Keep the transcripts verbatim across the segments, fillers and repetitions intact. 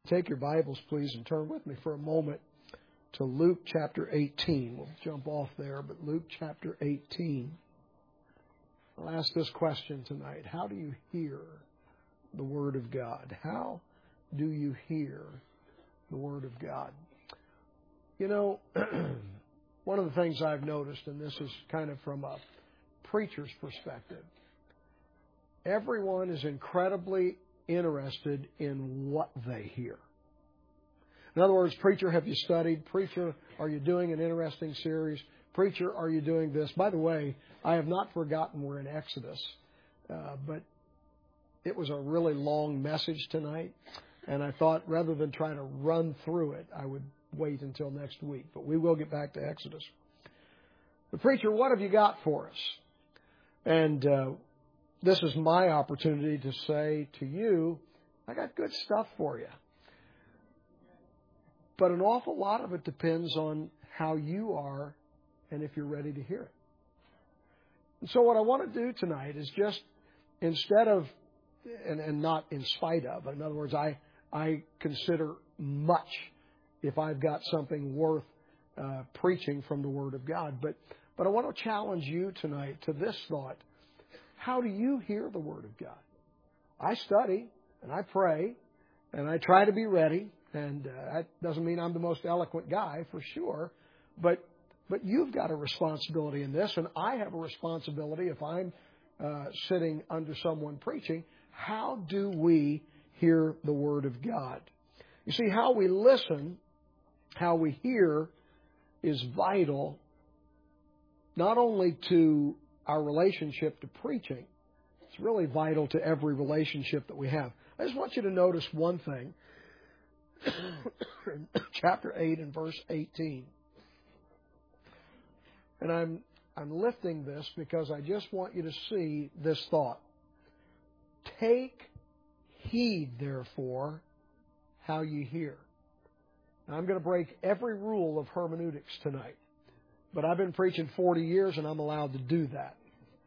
Take your Bibles, please, and turn with me for a moment to Luke chapter eighteen. We'll jump off there, but Luke chapter eighteen. I'll ask this question tonight. How do you hear the Word of God? How do you hear the Word of God? You know, one of the things I've noticed, and this is kind of from a preacher's perspective, everyone is incredibly interested in what they hear. In other words, preacher, have you studied? Preacher, are you doing an interesting series? Preacher, are you doing this? By the way, I have not forgotten we're in Exodus, uh, but it was a really long message tonight, and I thought rather than try to run through it, I would wait until next week. But we will get back to Exodus. But preacher, what have you got for us? And uh, this is my opportunity to say to you, I got good stuff for you. But an awful lot of it depends on how you are and if you're ready to hear it. And so what I want to do tonight is just, instead of, and, and not in spite of, in other words, I, I consider much if I've got something worth uh, preaching from the Word of God. But, but I want to challenge you tonight to this thought. How do you hear the Word of God? I study and I pray and I try to be ready. And uh, that doesn't mean I'm the most eloquent guy, for sure. But but you've got a responsibility in this, and I have a responsibility if I'm uh, sitting under someone preaching. How do we hear the Word of God? You see, how we listen, how we hear is vital not only to our relationship to preaching, it's really vital to every relationship that we have. I just want you to notice one thing. Chapter eight and verse eighteen. And I'm I'm lifting this because I just want you to see this thought. Take heed, therefore, how you hear. Now, I'm going to break every rule of hermeneutics tonight. But I've been preaching forty years and I'm allowed to do that.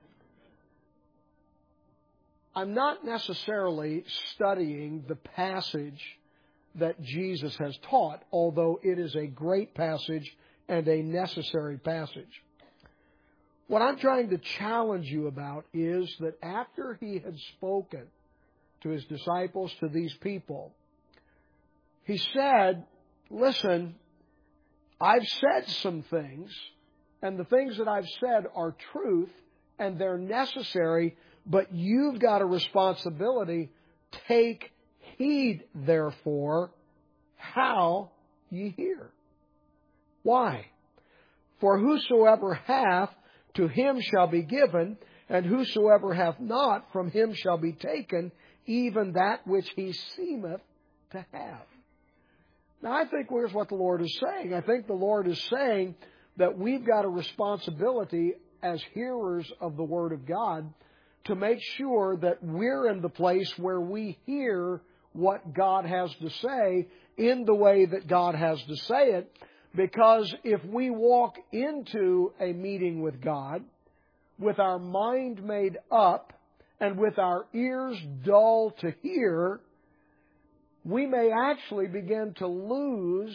I'm not necessarily studying the passage that Jesus has taught, although it is a great passage and a necessary passage. What I'm trying to challenge you about is that after He had spoken to His disciples, to these people, He said, listen, I've said some things, and the things that I've said are truth, and they're necessary, but you've got a responsibility. Take heed, therefore, how ye hear. Why? For whosoever hath, to him shall be given, and whosoever hath not, from him shall be taken, even that which he seemeth to have. Now, I think here's what the Lord is saying. I think the Lord is saying that we've got a responsibility as hearers of the Word of God to make sure that we're in the place where we hear what God has to say in the way that God has to say it. Because if we walk into a meeting with God with our mind made up and with our ears dull to hear, we may actually begin to lose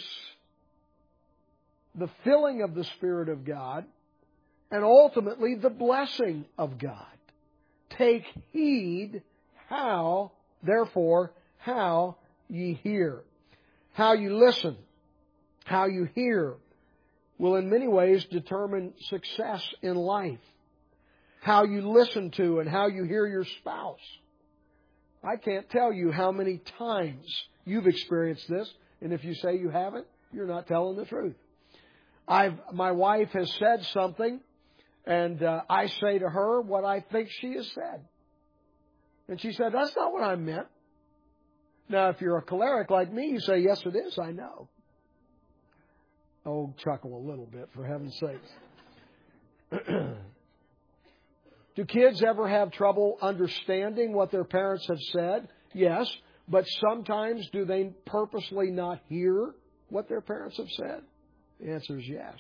the filling of the Spirit of God and ultimately the blessing of God. Take heed how, therefore, how ye hear. How you listen, how you hear, will in many ways determine success in life. How you listen to and how you hear your spouse. I can't tell you how many times you've experienced this, and if you say you haven't, you're not telling the truth. I've, my wife has said something, and uh, I say to her what I think she has said. And she said, that's not what I meant. Now, if you're a choleric like me, you say, yes, it is, I know. Oh, chuckle a little bit, for heaven's sakes. Do kids ever have trouble understanding what their parents have said? Yes. But sometimes do they purposely not hear what their parents have said? The answer is yes.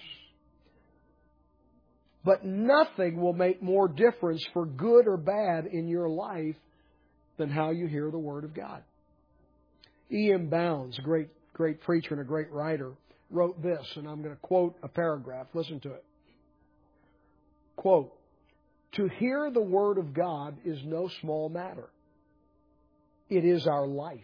But nothing will make more difference for good or bad in your life than how you hear the Word of God. E M Bounds, a great, great preacher and a great writer, wrote this, and I'm going to quote a paragraph. Listen to it. Quote, "To hear the Word of God is no small matter. It is our life.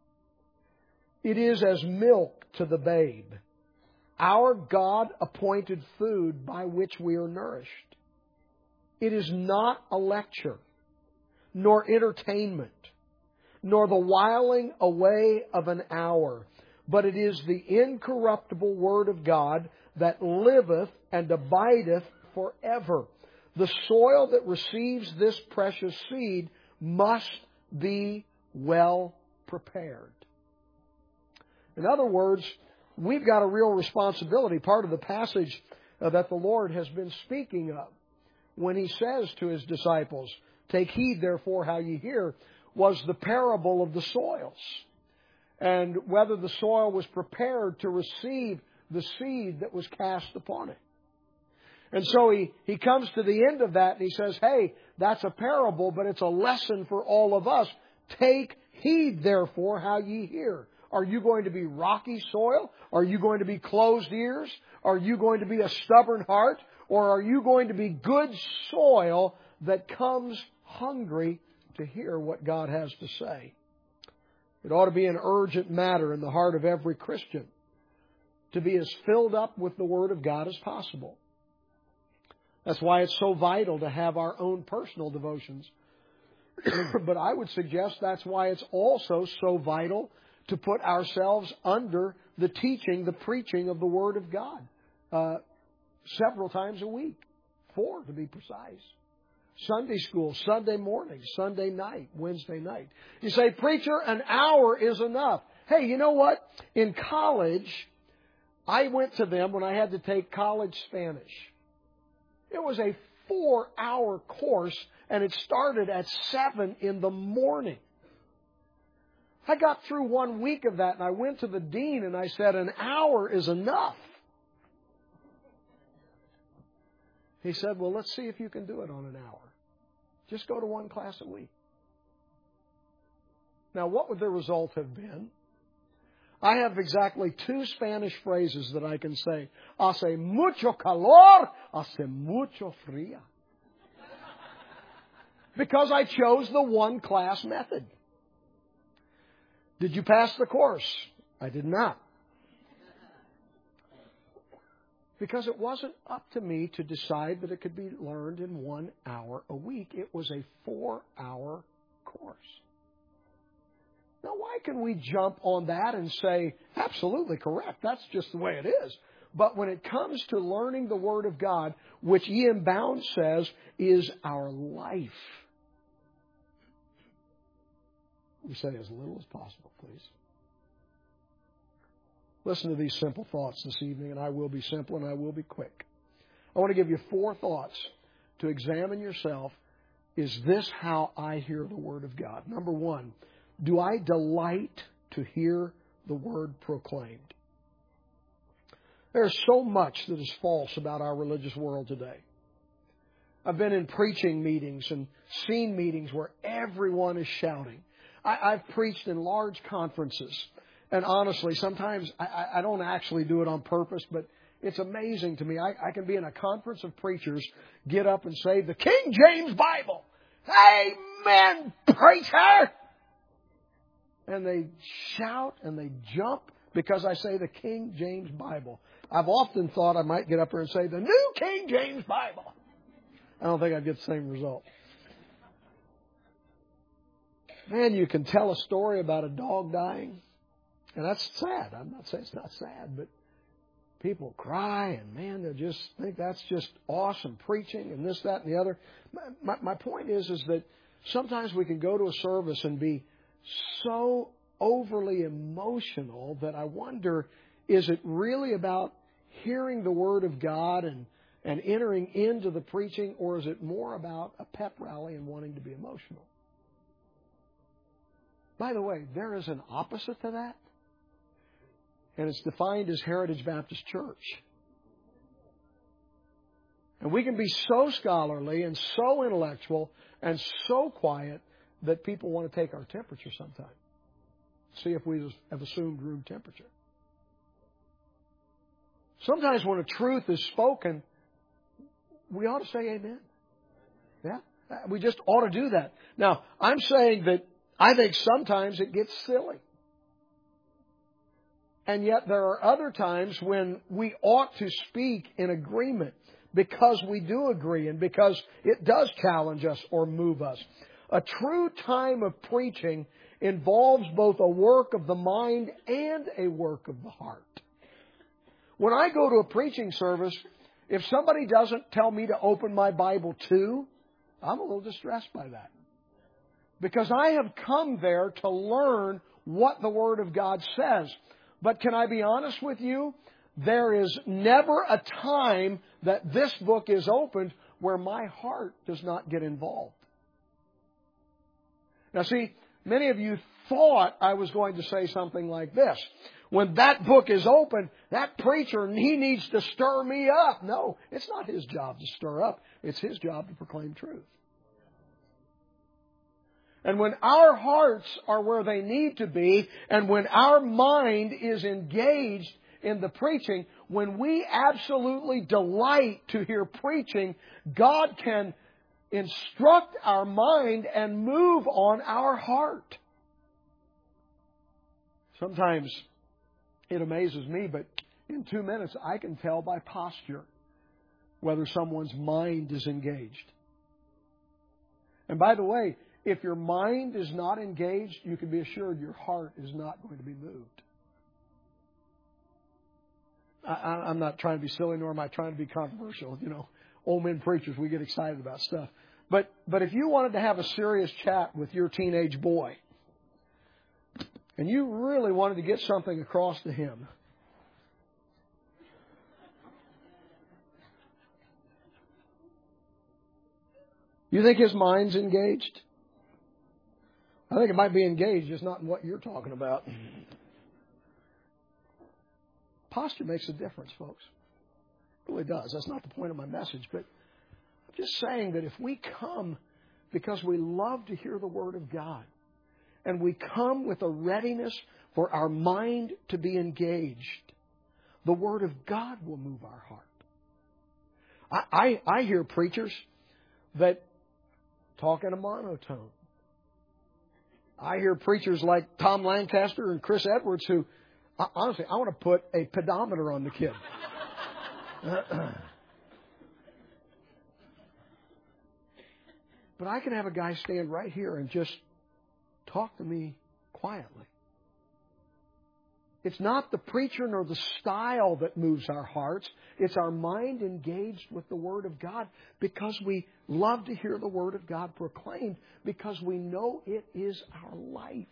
It is as milk to the babe, our God-appointed food by which we are nourished. It is not a lecture, nor entertainment, nor the whiling away of an hour, but it is the incorruptible Word of God that liveth and abideth forever. The soil that receives this precious seed must be well prepared." In other words, we've got a real responsibility. Part of the passage uh, that the Lord has been speaking of when He says to His disciples, "Take heed therefore how ye hear," was the parable of the soils. And whether the soil was prepared to receive the seed that was cast upon it. And so he, he comes to the end of that and he says, hey, that's a parable, but it's a lesson for all of us. Take heed therefore how ye hear. Are you going to be rocky soil? Are you going to be closed ears? Are you going to be a stubborn heart? Or are you going to be good soil that comes hungry to hear what God has to say? It ought to be an urgent matter in the heart of every Christian to be as filled up with the Word of God as possible. That's why it's so vital to have our own personal devotions. But I would suggest that's why it's also so vital to put ourselves under the teaching, the preaching of the Word of God uh, several times a week. Four, to be precise. Sunday school, Sunday morning, Sunday night, Wednesday night. You say, preacher, an hour is enough. Hey, you know what? In college, I went to them when I had to take college Spanish. It was a four-hour course, and it started at seven in the morning. I got through one week of that, and I went to the dean, and I said, an hour is enough. He said, well, let's see if you can do it on an hour. Just go to one class a week. Now, what would the result have been? I have exactly two Spanish phrases that I can say. Hace mucho calor, hace mucho fría. Because I chose the one class method. Did you pass the course? I did not. Because it wasn't up to me to decide that it could be learned in one hour a week. It was a four-hour course. Now, why can we jump on that and say, absolutely correct, that's just the way it is. But when it comes to learning the Word of God, which E M Bounds says is our life, we say as little as possible, please. Listen to these simple thoughts this evening, and I will be simple and I will be quick. I want to give you four thoughts to examine yourself. Is this how I hear the Word of God? Number one, do I delight to hear the Word proclaimed? There's so much that is false about our religious world today. I've been in preaching meetings and seen meetings where everyone is shouting. I, I've preached in large conferences. And honestly, sometimes I, I don't actually do it on purpose, but it's amazing to me. I, I can be in a conference of preachers, get up and say, the King James Bible. Amen, preacher! And they shout and they jump because I say the King James Bible. I've often thought I might get up there and say the New King James Bible. I don't think I'd get the same result. Man, you can tell a story about a dog dying. And that's sad. I'm not saying it's not sad, but people cry and, man, they just think that's just awesome preaching and this, that, and the other. My, my point is, is that sometimes we can go to a service and be so overly emotional that I wonder, is it really about hearing the Word of God and, and entering into the preaching, or is it more about a pep rally and wanting to be emotional? By the way, there is an opposite to that. And it's defined as Heritage Baptist Church. And we can be so scholarly and so intellectual and so quiet that people want to take our temperature sometimes. See if we have assumed room temperature. Sometimes when a truth is spoken, we ought to say amen. Yeah, we just ought to do that. Now, I'm saying that I think sometimes it gets silly. And yet there are other times when we ought to speak in agreement because we do agree and because it does challenge us or move us. A true time of preaching involves both a work of the mind and a work of the heart. When I go to a preaching service, if somebody doesn't tell me to open my Bible too, I'm a little distressed by that. Because I have come there to learn what the Word of God says. But can I be honest with you? There is never a time that this book is opened where my heart does not get involved. Now see, many of you thought I was going to say something like this. When that book is open, that preacher, he needs to stir me up. No, it's not his job to stir up. It's his job to proclaim truth. And when our hearts are where they need to be, and when our mind is engaged in the preaching, when we absolutely delight to hear preaching, God can instruct our mind and move on our heart. Sometimes it amazes me, but in two minutes I can tell by posture whether someone's mind is engaged. And by the way, if your mind is not engaged, you can be assured your heart is not going to be moved. I, I'm not trying to be silly, nor am I trying to be controversial. You know, old men preachers, we get excited about stuff. But but if you wanted to have a serious chat with your teenage boy, and you really wanted to get something across to him, you think his mind's engaged? I think it might be engaged, just not in what you're talking about. Posture makes a difference, folks. It really does. That's not the point of my message. But I'm just saying that if we come because we love to hear the Word of God, and we come with a readiness for our mind to be engaged, the Word of God will move our heart. I, I, I hear preachers that talk in a monotone. I hear preachers like Tom Lancaster and Chris Edwards who, honestly, I want to put a pedometer on the kid. But I can have a guy stand right here and just talk to me quietly. It's not the preacher nor the style that moves our hearts. It's our mind engaged with the Word of God because we love to hear the Word of God proclaimed because we know it is our life.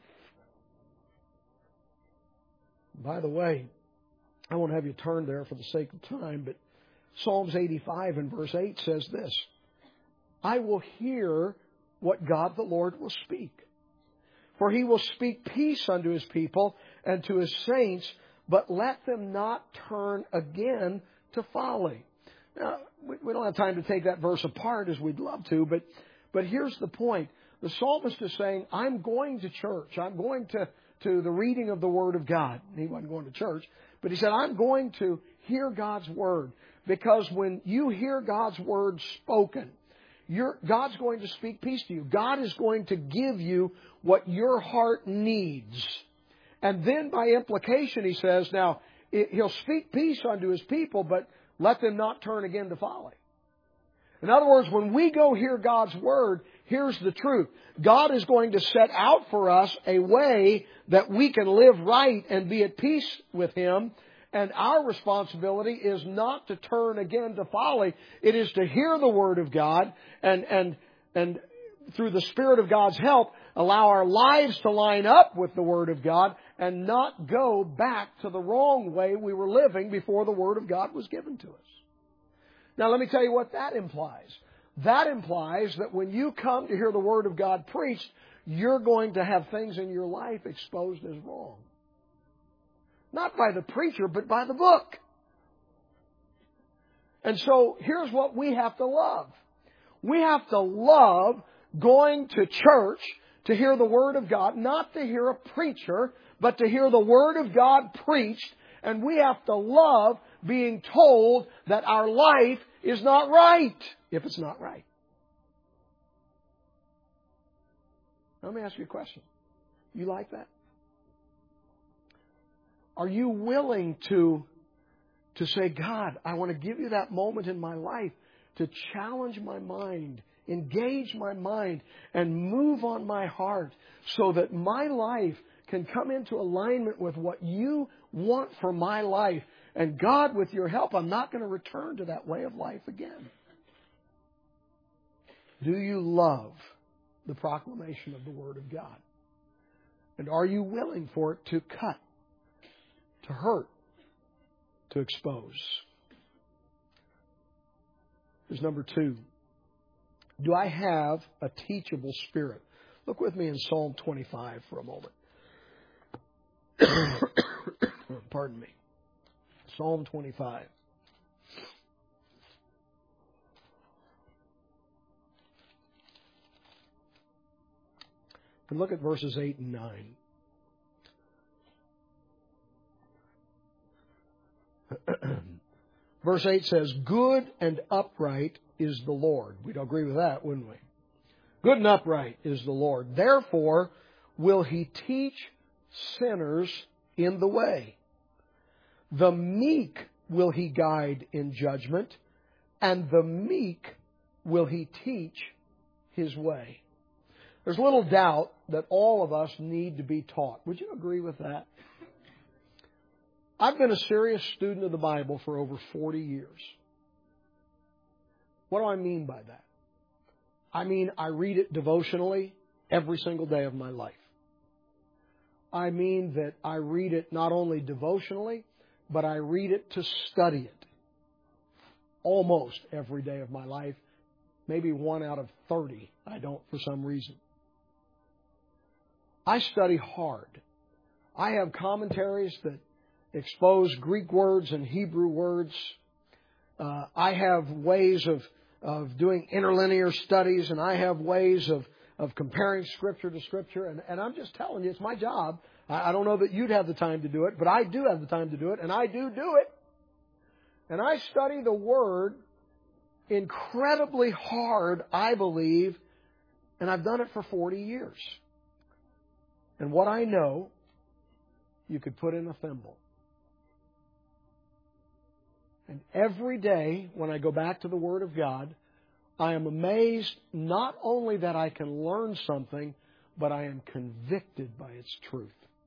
By the way, I won't have you turn there for the sake of time, but Psalms eighty-five and verse eight says this: I will hear what God the Lord will speak. For He will speak peace unto His people and to His saints, but let them not turn again to folly. Now, we don't have time to take that verse apart as we'd love to, but, but here's the point. The psalmist is saying, I'm going to church. I'm going to, to the reading of the Word of God. He wasn't going to church, but he said, I'm going to hear God's Word. Because when you hear God's Word spoken, You're, God's going to speak peace to you. God is going to give you what your heart needs. And then by implication, he says, now, it, He'll speak peace unto His people, but let them not turn again to folly. In other words, when we go hear God's Word, here's the truth. God is going to set out for us a way that we can live right and be at peace with Him. And our responsibility is not to turn again to folly. It is to hear the Word of God and, and, and through the Spirit of God's help, allow our lives to line up with the Word of God and not go back to the wrong way we were living before the Word of God was given to us. Now, let me tell you what that implies. That implies that when you come to hear the Word of God preached, you're going to have things in your life exposed as wrong. Not by the preacher, but by the book. And so here's what we have to love. We have to love going to church to hear the Word of God, not to hear a preacher, but to hear the Word of God preached. And we have to love being told that our life is not right if it's not right. Let me ask you a question. You like that? Are you willing to, to say, God, I want to give you that moment in my life to challenge my mind, engage my mind, and move on my heart so that my life can come into alignment with what you want for my life. And God, with your help, I'm not going to return to that way of life again. Do you love the proclamation of the Word of God? And are you willing for it to cut, to hurt, to expose? Here's number two. Do I have a teachable spirit? Look with me in Psalm twenty-five for a moment. Pardon me. Psalm twenty-five. And look at verses eight and nine. Verse eight says, good and upright is the Lord. We'd agree with that, wouldn't we? Good and upright is the Lord. Therefore, will He teach sinners in the way. The meek will He guide in judgment, and the meek will He teach His way. There's little doubt that all of us need to be taught. Would you agree with that? I've been a serious student of the Bible for over forty years. What do I mean by that? I mean, I read it devotionally every single day of my life. I mean that I read it not only devotionally, but I read it to study it almost every day of my life. Maybe one out of thirty I don't for some reason. I study hard. I have commentaries that expose Greek words and Hebrew words. Uh, I have ways of, of doing interlinear studies, and I have ways of, of comparing Scripture to Scripture. And, and I'm just telling you, it's my job. I, I don't know that you'd have the time to do it, but I do have the time to do it, and I do do it. And I study the Word incredibly hard, I believe, and I've done it for forty years. And what I know, you could put in a thimble. And every day when I go back to the Word of God, I am amazed not only that I can learn something, but I am convicted by its truth.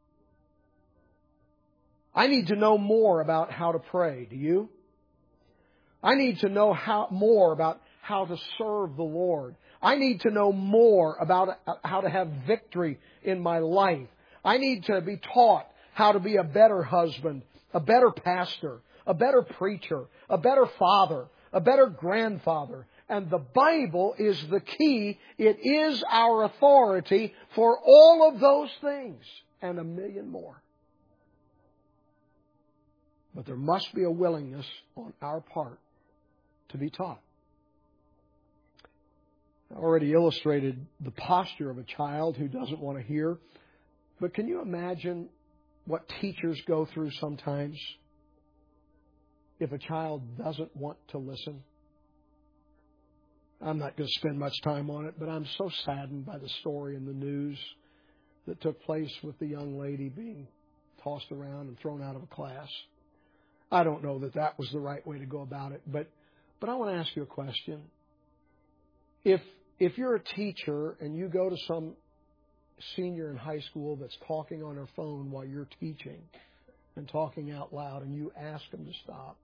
I need to know more about how to pray. Do you? I need to know how, more about how to serve the Lord. I need to know more about how to have victory in my life. I need to be taught how to be a better husband, a better pastor, a better preacher, a better father, a better grandfather. And the Bible is the key. It is our authority for all of those things and a million more. But there must be a willingness on our part to be taught. I already illustrated the posture of a child who doesn't want to hear. But can you imagine what teachers go through sometimes if a child doesn't want to listen? I'm not going to spend much time on it, but I'm so saddened by the story in the news that took place with the young lady being tossed around and thrown out of a class. I don't know that that was the right way to go about it, but but I want to ask you a question. If if you're a teacher and you go to some senior in high school that's talking on her phone while you're teaching and talking out loud, and you ask them to stop,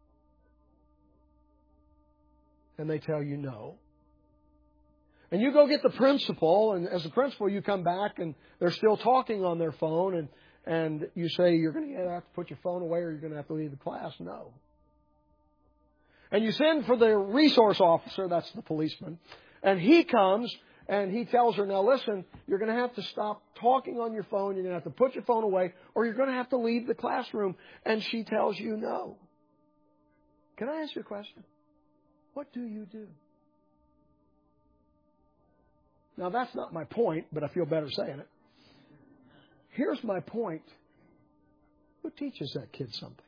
and they tell you no, and you go get the principal, and as the principal you come back and they're still talking on their phone, and and you say you're going to have to put your phone away or you're going to have to leave the class. No. And you send for the resource officer, that's the policeman, and he comes and he tells her, now listen, you're going to have to stop talking on your phone, you're going to have to put your phone away, or you're going to have to leave the classroom. And she tells you no. Can I ask you a question? What do you do? Now, that's not my point, but I feel better saying it. Here's my point. Who teaches that kid something?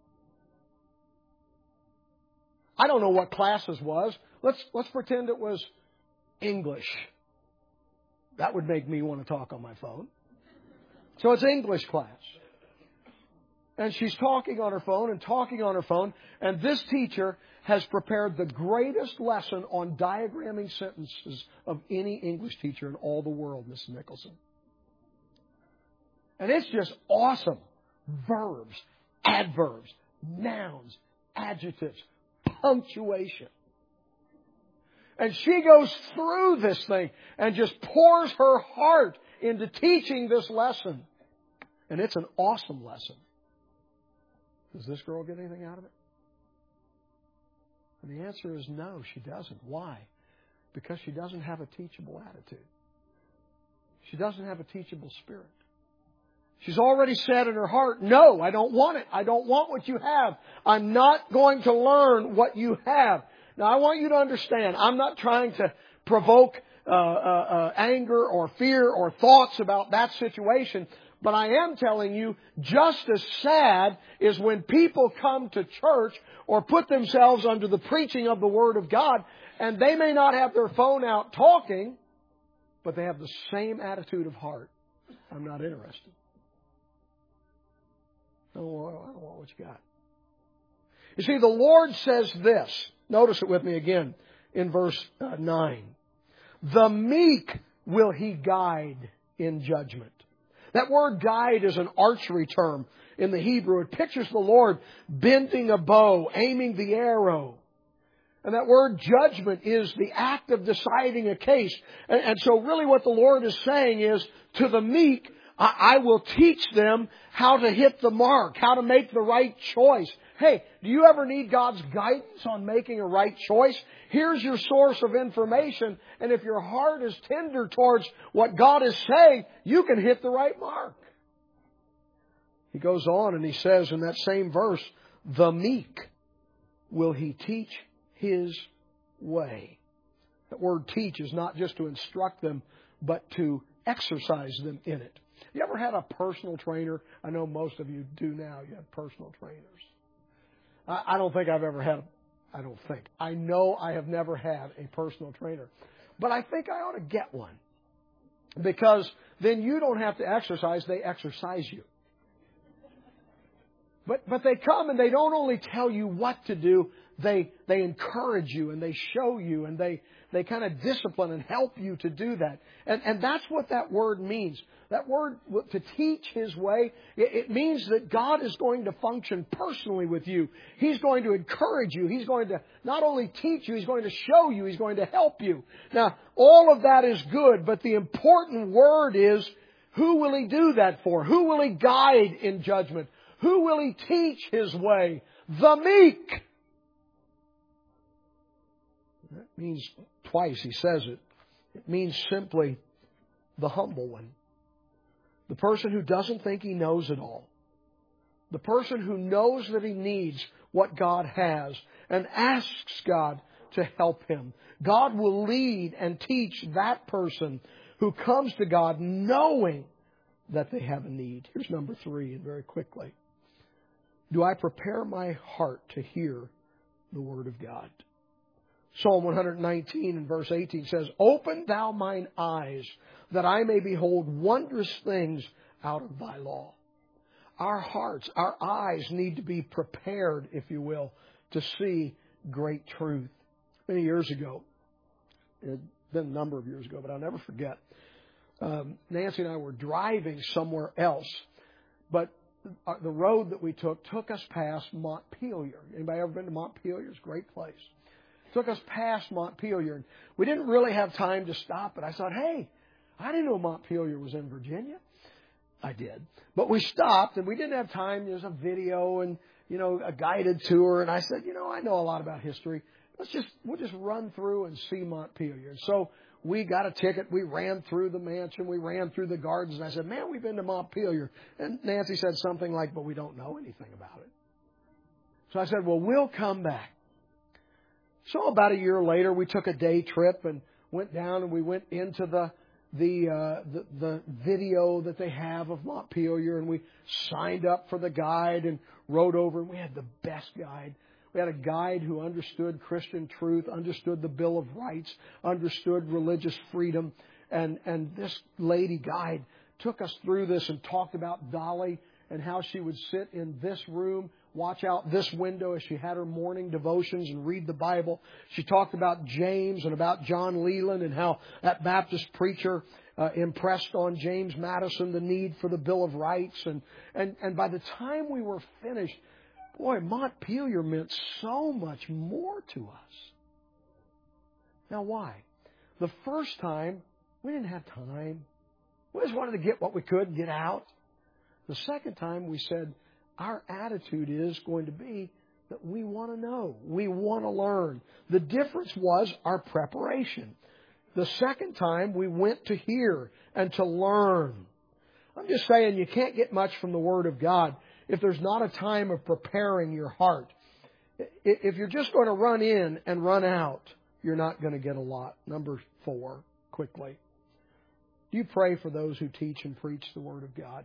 I don't know what classes was. Let's let's pretend it was English. That would make me want to talk on my phone. So it's English class. And she's talking on her phone and talking on her phone. And this teacher has prepared the greatest lesson on diagramming sentences of any English teacher in all the world, Missus Nicholson. And it's just awesome. Verbs, adverbs, nouns, adjectives, punctuation. And she goes through this thing and just pours her heart into teaching this lesson. And it's an awesome lesson. Does this girl get anything out of it? And the answer is no, she doesn't. Why? Because she doesn't have a teachable attitude. She doesn't have a teachable spirit. She's already said in her heart, no, I don't want it. I don't want what you have. I'm not going to learn what you have. Now, I want you to understand, I'm not trying to provoke uh, uh, uh, anger or fear or thoughts about that situation, but I am telling you, just as sad is when people come to church or put themselves under the preaching of the Word of God, and they may not have their phone out talking, but they have the same attitude of heart. I'm not interested. I don't want what you got. You see, the Lord says this. Notice it with me again in verse uh, nine. The meek will He guide in judgment. That word guide is an archery term in the Hebrew. It pictures the Lord bending a bow, aiming the arrow. And that word judgment is the act of deciding a case. And, and so really what the Lord is saying is, to the meek, I will teach them how to hit the mark, how to make the right choice. Hey, do you ever need God's guidance on making a right choice? Here's your source of information. And if your heart is tender towards what God is saying, you can hit the right mark. He goes on and he says in that same verse, the meek will He teach His way. That word teach is not just to instruct them, but to exercise them in it. You ever had a personal trainer? I know most of you do now. You have personal trainers. I, I don't think I've ever had, I don't think. I know I have never had a personal trainer. But I think I ought to get one. Because then you don't have to exercise, they exercise you. But but they come and they don't only tell you what to do, they they encourage you and they show you and they, they kind of discipline and help you to do that. And and that's what that word means. That word, to teach His way, it, it means that God is going to function personally with you. He's going to encourage you. He's going to not only teach you, He's going to show you. He's going to help you. Now, all of that is good, but the important word is, who will He do that for? Who will He guide in judgment? Who will He teach His way? The meek. That means twice He says it. It means simply the humble one. The person who doesn't think he knows it all. The person who knows that he needs what God has and asks God to help him. God will lead and teach that person who comes to God knowing that they have a need. Here's number three, and very quickly. Do I prepare my heart to hear the Word of God? Psalm one nineteen and verse eighteen says, open thou mine eyes, that I may behold wondrous things out of thy law. Our hearts, our eyes need to be prepared, if you will, to see great truth. Many years ago, it had been a number of years ago, but I'll never forget, um, Nancy and I were driving somewhere else, but the road that we took took us past Montpelier. Anybody ever been to Montpelier? It's a great place. Took us past Montpelier. And we didn't really have time to stop, but I thought, hey, I didn't know Montpelier was in Virginia. I did. But we stopped, and we didn't have time. There's a video and, you know, a guided tour. And I said, you know, I know a lot about history. Let's just, we'll just run through and see Montpelier. And so we got a ticket. We ran through the mansion. We ran through the gardens. And I said, man, we've been to Montpelier. And Nancy said something like, but we don't know anything about it. So I said, well, we'll come back. So about a year later, we took a day trip and went down and we went into the the uh, the, the video that they have of Montpelier, and we signed up for the guide and rode over, and we had the best guide. We had a guide who understood Christian truth, understood the Bill of Rights, understood religious freedom, and and this lady guide took us through this and talked about Dolly and how she would sit in this room, watch out this window as she had her morning devotions and read the Bible. She talked about James and about John Leland and how that Baptist preacher uh, impressed on James Madison the need for the Bill of Rights. And, and, and by the time we were finished, boy, Montpelier meant so much more to us. Now, why? The first time, we didn't have time. We just wanted to get what we could and get out. The second time, we said, our attitude is going to be that we want to know. We want to learn. The difference was our preparation. The second time, we went to hear and to learn. I'm just saying, you can't get much from the Word of God if there's not a time of preparing your heart. If you're just going to run in and run out, you're not going to get a lot. Number four, quickly. Do you pray for those who teach and preach the Word of God?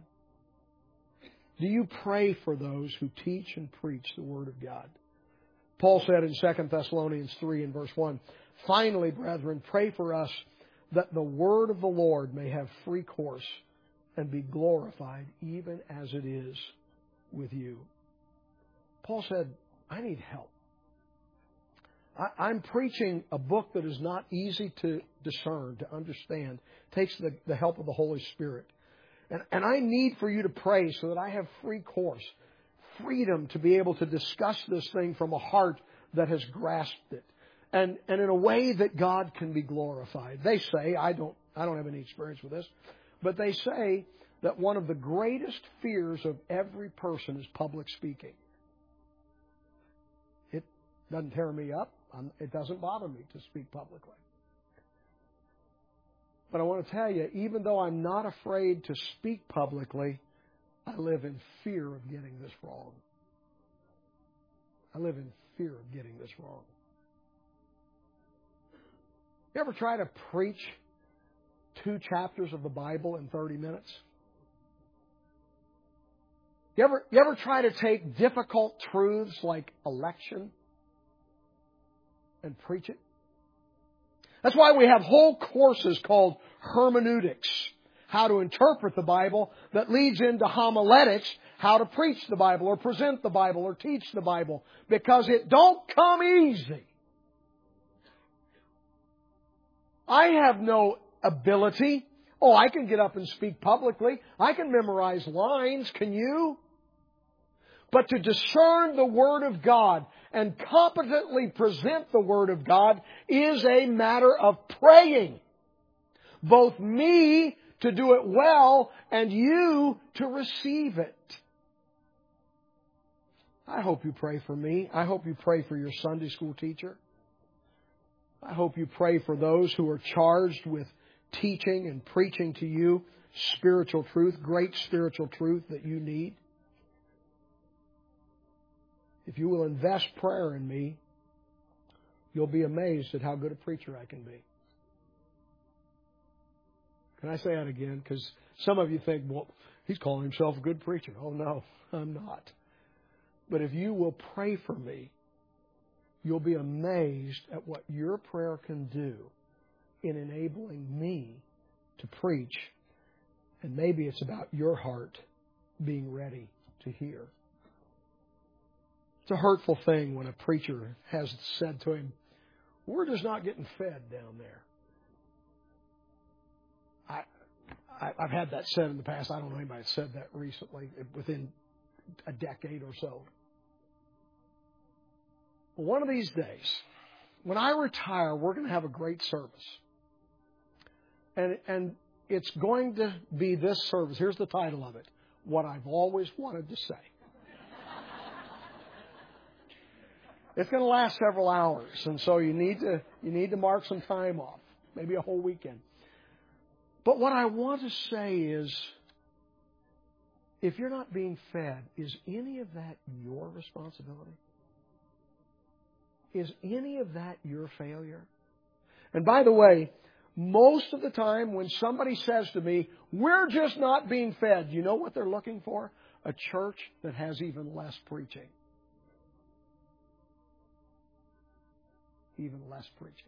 Do you pray for those who teach and preach the Word of God? Paul said in Second Thessalonians three and verse one, finally, brethren, pray for us that the Word of the Lord may have free course and be glorified even as it is with you. Paul said, I need help. I, I'm preaching a book that is not easy to discern, to understand. It takes the, the help of the Holy Spirit. And, and I need for you to pray so that I have free course, freedom to be able to discuss this thing from a heart that has grasped it. And, and in a way that God can be glorified. They say, I don't, I don't have any experience with this, but they say that one of the greatest fears of every person is public speaking. It doesn't tear me up. It doesn't bother me to speak publicly. But I want to tell you, even though I'm not afraid to speak publicly, I live in fear of getting this wrong. I live in fear of getting this wrong. You ever try to preach two chapters of the Bible in thirty minutes? You ever, you ever try to take difficult truths like election and preach it? That's why we have whole courses called hermeneutics, how to interpret the Bible, that leads into homiletics, how to preach the Bible or present the Bible or teach the Bible, because it don't come easy. I have no ability. Oh, I can get up and speak publicly. I can memorize lines. Can you? But to discern the Word of God and competently present the Word of God is a matter of praying. Both me to do it well and you to receive it. I hope you pray for me. I hope you pray for your Sunday school teacher. I hope you pray for those who are charged with teaching and preaching to you spiritual truth, great spiritual truth that you need. If you will invest prayer in me, you'll be amazed at how good a preacher I can be. Can I say that again? Because some of you think, well, he's calling himself a good preacher. Oh, no, I'm not. But if you will pray for me, you'll be amazed at what your prayer can do in enabling me to preach. And maybe it's about your heart being ready to hear. It's a hurtful thing when a preacher has said to him, we're just not getting fed down there. I, I, I've had that said in the past. I don't know anybody that said that recently, within a decade or so. But one of these days, when I retire, we're going to have a great service. And, and it's going to be this service. Here's the title of it. What I've always wanted to say. It's going to last several hours, and so you need to you need to mark some time off, maybe a whole weekend. But what I want to say is, if you're not being fed, is any of that your responsibility? Is any of that your failure? And by the way, most of the time when somebody says to me, we're just not being fed, you know what they're looking for? A church that has even less preaching. Even less preaching.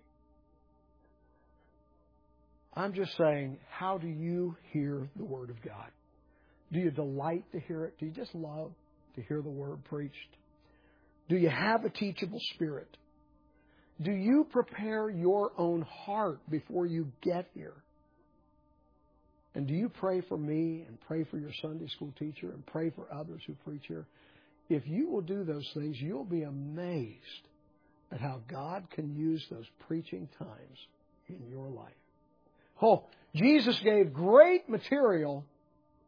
I'm just saying, how do you hear the Word of God? Do you delight to hear it? Do you just love to hear the Word preached? Do you have a teachable spirit? Do you prepare your own heart before you get here? And do you pray for me and pray for your Sunday school teacher and pray for others who preach here? If you will do those things, you'll be amazed at how God can use those preaching times in your life. Oh, Jesus gave great material,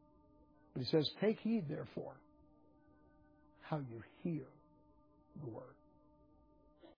but He says, take heed, therefore, how you hear the Word.